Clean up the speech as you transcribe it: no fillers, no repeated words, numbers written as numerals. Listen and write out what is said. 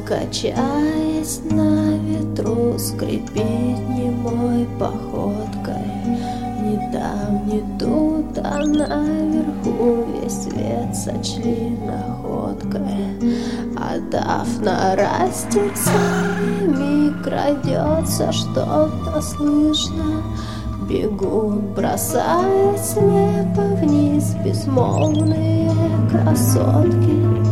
Качаясь на ветру, скрипит немой походкой. Ни там, ни тут, а наверху весь свет сочли находкой. Отдав на растерзание, крадется что-то слышно. Бегут, бросая слепо вниз безмолвные красотки.